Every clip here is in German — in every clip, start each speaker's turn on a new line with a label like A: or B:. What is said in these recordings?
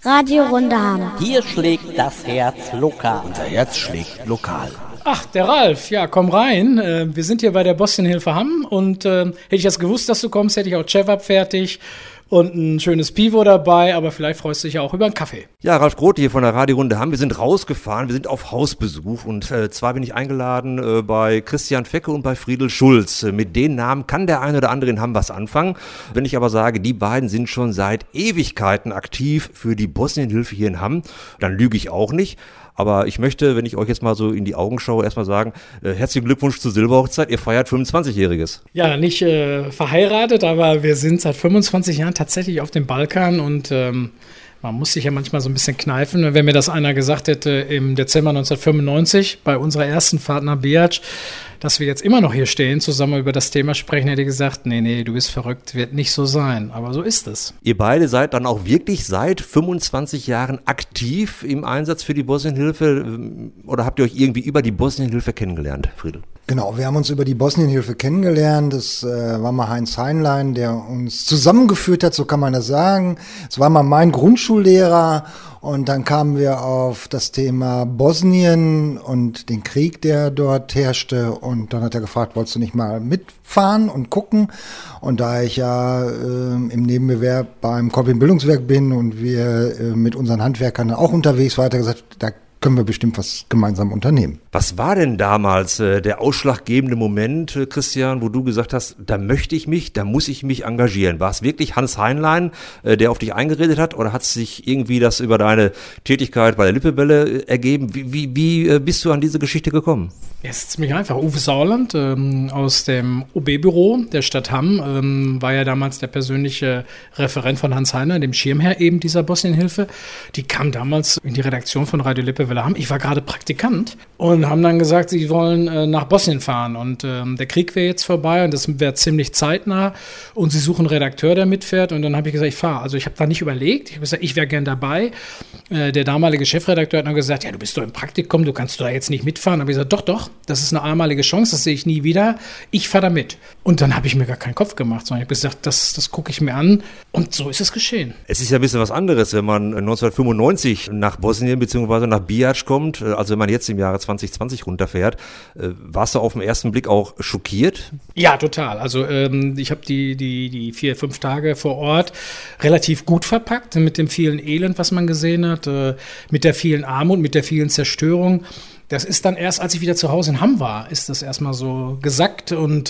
A: Radio Runde Ham.
B: Hier schlägt das Herz lokal.
C: Unser Herz schlägt lokal.
D: Ach, der Ralf, ja, komm rein. Wir sind hier bei der Bosnienhilfe Hamm und hätte ich jetzt gewusst, dass du kommst, hätte ich auch Cevap fertig und ein schönes Pivo dabei, aber vielleicht freust du dich ja auch über einen Kaffee.
C: Ja, Ralf Grote hier von der Radiorunde Hamm. Wir sind rausgefahren, wir sind auf Hausbesuch und zwar bin ich eingeladen bei Christian Fecke und bei Friedel Schulz. Mit den Namen kann der eine oder andere in Hamm was anfangen. Wenn ich aber sage, die beiden sind schon seit Ewigkeiten aktiv für die Bosnienhilfe hier in Hamm, dann lüge ich auch nicht. Aber ich möchte, wenn ich euch jetzt mal so in die Augen schaue, erstmal sagen, herzlichen Glückwunsch zur Silberhochzeit, ihr feiert 25-Jähriges.
D: Ja, nicht verheiratet, aber wir sind seit 25 Jahren tatsächlich auf dem Balkan und man muss sich ja manchmal so ein bisschen kneifen. Wenn mir das einer gesagt hätte im Dezember 1995 bei unserer ersten Fahrt nach Bihac, dass wir jetzt immer noch hier stehen, zusammen über das Thema sprechen, hätte ich gesagt, nee, du bist verrückt, wird nicht so sein. Aber so ist es.
C: Ihr beide seid dann auch wirklich seit 25 Jahren aktiv im Einsatz für die Bosnienhilfe oder habt ihr euch irgendwie über die Bosnienhilfe kennengelernt, Friedel?
E: Genau, wir haben uns über die Bosnienhilfe kennengelernt. Das war mal Heinz Heinlein, der uns zusammengeführt hat, so kann man das sagen. Es war mal mein Grundschullehrer und dann kamen wir auf das Thema Bosnien und den Krieg, der dort herrschte. Und dann hat er gefragt, wolltest du nicht mal mitfahren und gucken? Und da ich ja im Nebenbewerb beim Kolping Bildungswerk bin und wir mit unseren Handwerkern auch unterwegs waren, hat er gesagt, da können wir bestimmt was gemeinsam unternehmen.
C: Was war denn damals der ausschlaggebende Moment, Christian, wo du gesagt hast, da möchte ich mich, da muss ich mich engagieren? War es wirklich Hans Heinlein, der auf dich eingeredet hat, oder hat sich irgendwie das über deine Tätigkeit bei der Lippewelle ergeben? Wie bist du an diese Geschichte gekommen?
D: Es ist ziemlich einfach. Uwe Sauerland aus dem OB-Büro der Stadt Hamm war ja damals der persönliche Referent von Hans Heinlein, dem Schirmherr eben dieser Bosnienhilfe. Die kam damals in die Redaktion von Radio Lippewelle Hamm. Ich war gerade Praktikant und haben dann gesagt, sie wollen nach Bosnien fahren und der Krieg wäre jetzt vorbei und das wäre ziemlich zeitnah und sie suchen einen Redakteur, der mitfährt, und dann habe ich gesagt, ich fahre. Also ich habe da nicht überlegt, ich habe gesagt, ich wäre gern dabei. Der damalige Chefredakteur hat dann gesagt, ja, du bist doch im Praktikum, du kannst da jetzt nicht mitfahren. Aber ich gesagt, doch, das ist eine einmalige Chance, das sehe ich nie wieder. Ich fahre da mit. Und dann habe ich mir gar keinen Kopf gemacht, sondern ich habe gesagt, das gucke ich mir an und so ist es geschehen.
C: Es ist ja ein bisschen was anderes, wenn man 1995 nach Bosnien bzw. nach Bihac kommt, also wenn man jetzt im Jahre 2020 runterfährt. Warst du auf den ersten Blick auch schockiert?
D: Ja, total. Also ich habe die 4-5 Tage vor Ort relativ gut verpackt mit dem vielen Elend, was man gesehen hat, mit der vielen Armut, mit der vielen Zerstörung. Das ist dann erst, als ich wieder zu Hause in Hamm war, ist das erstmal so gesackt und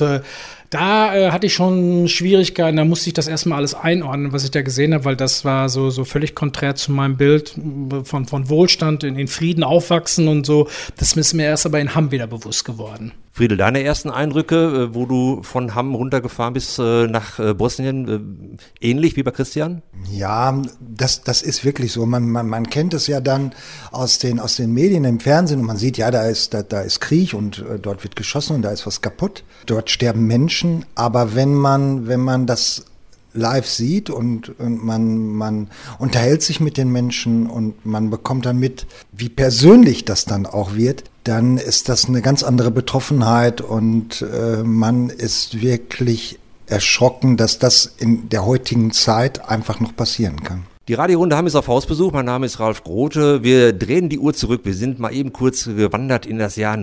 D: da hatte ich schon Schwierigkeiten, da musste ich das erstmal alles einordnen, was ich da gesehen habe, weil das war so völlig konträr zu meinem Bild von Wohlstand, in Frieden aufwachsen und so. Das ist mir erst aber in Hamm wieder bewusst geworden.
C: Friedel, deine ersten Eindrücke, wo du von Hamm runtergefahren bist nach Bosnien, ähnlich wie bei Christian?
E: Ja, das ist wirklich so. Man kennt es ja dann aus den Medien, im Fernsehen, und man sieht, ja, da ist Krieg und dort wird geschossen und da ist was kaputt. Dort sterben Menschen, aber wenn man das live sieht und man unterhält sich mit den Menschen und man bekommt dann mit, wie persönlich das dann auch wird, dann ist das eine ganz andere Betroffenheit und man ist wirklich erschrocken, dass das in der heutigen Zeit einfach noch passieren kann.
C: Die Radiorunde Hamm ist auf Hausbesuch. Mein Name ist Ralf Grote. Wir drehen die Uhr zurück. Wir sind mal eben kurz gewandert in das Jahr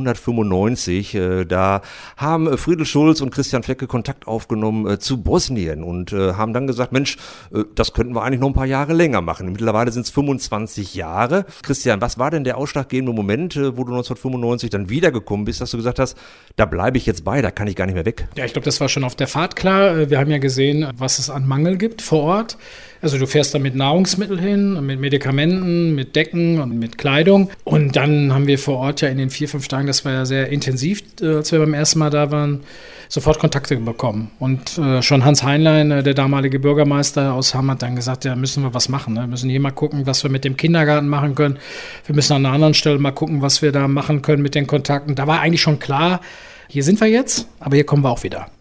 C: 1995. Da haben Friedel Schulz und Christian Fecke Kontakt aufgenommen zu Bosnien und haben dann gesagt, Mensch, das könnten wir eigentlich noch ein paar Jahre länger machen. Mittlerweile sind es 25 Jahre. Christian, was war denn der ausschlaggebende Moment, wo du 1995 dann wiedergekommen bist, dass du gesagt hast, da bleibe ich jetzt bei, da kann ich gar nicht mehr weg?
D: Ja, ich glaube, das war schon auf der Fahrt klar. Wir haben ja gesehen, was es an Mangel gibt vor Ort. Also du fährst da mit Nahrungsmitteln hin, mit Medikamenten, mit Decken und mit Kleidung. Und dann haben wir vor Ort ja in den 4-5 Tagen, das war ja sehr intensiv, als wir beim ersten Mal da waren, sofort Kontakte bekommen. Und schon Hans Heinlein, der damalige Bürgermeister aus Hamm, hat dann gesagt, ja, müssen wir was machen. Ne? Wir müssen hier mal gucken, was wir mit dem Kindergarten machen können. Wir müssen an einer anderen Stelle mal gucken, was wir da machen können mit den Kontakten. Da war eigentlich schon klar, hier sind wir jetzt, aber hier kommen wir auch wieder.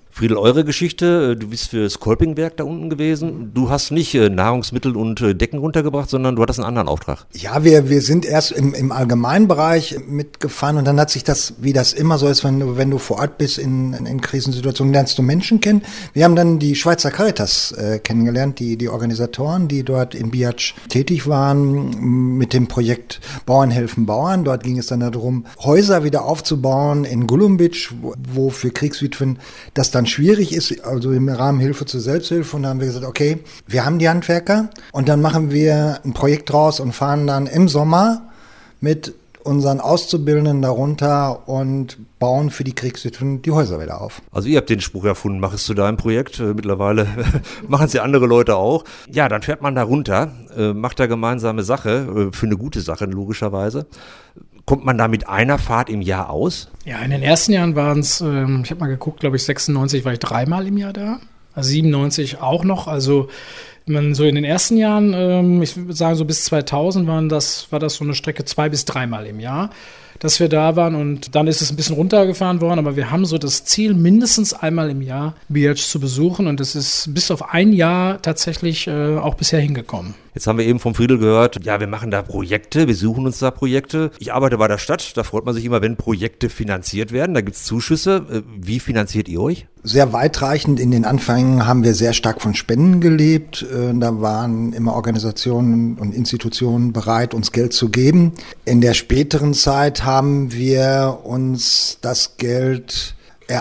C: Friedel, eure Geschichte, du bist für das Kolpingwerk da unten gewesen. Du hast nicht Nahrungsmittel und Decken runtergebracht, sondern du hattest einen anderen Auftrag.
E: Ja, wir sind erst im Allgemeinbereich mitgefahren und dann hat sich das, wie das immer so ist, wenn du vor Ort bist in Krisensituationen, lernst du Menschen kennen. Wir haben dann die Schweizer Caritas kennengelernt, die Organisatoren, die dort in Biatsch tätig waren mit dem Projekt Bauern helfen Bauern. Dort ging es dann darum, Häuser wieder aufzubauen in Gulumbic, wo für Kriegswitwen das dann schwierig ist, also im Rahmen Hilfe zur Selbsthilfe. Und da haben wir gesagt, okay, wir haben die Handwerker und dann machen wir ein Projekt draus und fahren dann im Sommer mit unseren Auszubildenden darunter und bauen für die Kriegswitwen die Häuser wieder auf.
C: Also ihr habt den Spruch erfunden, mach es zu deinem Projekt. Mittlerweile machen es ja andere Leute auch. Ja, dann fährt man da runter, macht da gemeinsame Sache, für eine gute Sache logischerweise. Kommt man da mit einer Fahrt im Jahr aus?
D: Ja, in den ersten Jahren waren es, ich habe mal geguckt, glaube ich 96 war ich 3-mal im Jahr da, also 97 auch noch, also so in den ersten Jahren, ich würde sagen so bis 2000 war das so eine Strecke 2- bis 3-mal im Jahr, dass wir da waren und dann ist es ein bisschen runtergefahren worden, aber wir haben so das Ziel, mindestens einmal im Jahr Biatsch zu besuchen und es ist bis auf ein Jahr tatsächlich auch bisher hingekommen.
C: Jetzt haben wir eben vom Friedel gehört, ja, wir machen da Projekte, wir suchen uns da Projekte. Ich arbeite bei der Stadt, da freut man sich immer, wenn Projekte finanziert werden, da gibt's Zuschüsse. Wie finanziert ihr euch?
E: Sehr weitreichend. In den Anfängen haben wir sehr stark von Spenden gelebt. Da waren immer Organisationen und Institutionen bereit, uns Geld zu geben. In der späteren Zeit haben wir uns das Geld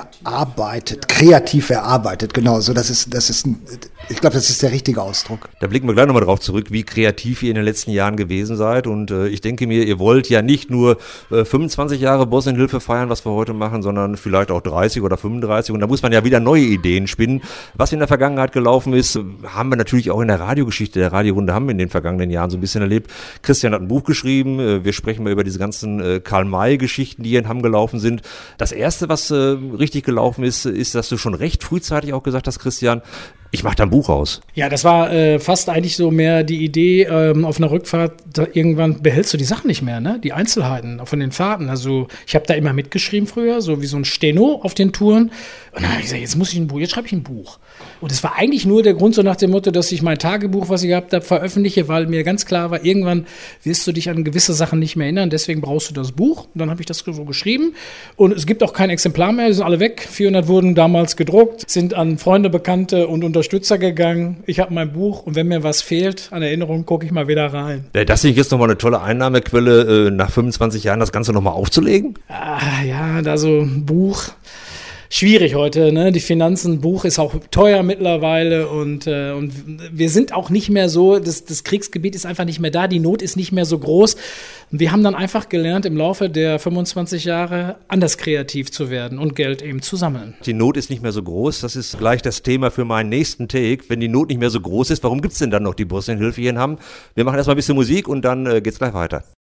E: kreativ erarbeitet, genau. So, ich glaube, das ist der richtige Ausdruck.
C: Da blicken wir gleich nochmal drauf zurück, wie kreativ ihr in den letzten Jahren gewesen seid. Und ich denke mir, ihr wollt ja nicht nur 25 Jahre Bosnienhilfe feiern, was wir heute machen, sondern vielleicht auch 30 oder 35. Und da muss man ja wieder neue Ideen spinnen. Was in der Vergangenheit gelaufen ist, haben wir natürlich auch in der Radiogeschichte, der Radiorunde haben wir in den vergangenen Jahren so ein bisschen erlebt. Christian hat ein Buch geschrieben. Wir sprechen mal über diese ganzen Karl-May-Geschichten, die hier in Hamm gelaufen sind. Das Erste, was richtig gelaufen ist, dass du schon recht frühzeitig auch gesagt hast, Christian, ich mache da ein Buch raus.
D: Ja, das war fast eigentlich so mehr die Idee, auf einer Rückfahrt, irgendwann behältst du die Sachen nicht mehr, ne? Die Einzelheiten von den Fahrten. Also ich habe da immer mitgeschrieben früher, so wie so ein Steno auf den Touren. Und dann habe ich gesagt, jetzt schreibe ich ein Buch. Und es war eigentlich nur der Grund so nach dem Motto, dass ich mein Tagebuch, was ich gehabt habe, veröffentliche, weil mir ganz klar war, irgendwann wirst du dich an gewisse Sachen nicht mehr erinnern, deswegen brauchst du das Buch. Und dann habe ich das so geschrieben. Und es gibt auch kein Exemplar mehr, die sind alle weg. 400 wurden damals gedruckt, sind an Freunde, Bekannte und Unterstützer gegangen. Ich habe mein Buch und wenn mir was fehlt an Erinnerung, gucke ich mal wieder rein.
C: Das finde ich jetzt nochmal eine tolle Einnahmequelle, nach 25 Jahren das Ganze nochmal aufzulegen?
D: Ja, da so ein Buch. Schwierig heute, ne? Die Finanzen, Buch ist auch teuer mittlerweile und wir sind auch nicht mehr so, das Kriegsgebiet ist einfach nicht mehr da, die Not ist nicht mehr so groß. Und wir haben dann einfach gelernt, im Laufe der 25 Jahre anders kreativ zu werden und Geld eben zu sammeln.
C: Die Not ist nicht mehr so groß, das ist gleich das Thema für meinen nächsten Take. Wenn die Not nicht mehr so groß ist, warum gibt's denn dann noch die Bosnienhilfe hier in Hamm? Wir machen erstmal ein bisschen Musik und dann geht's gleich weiter.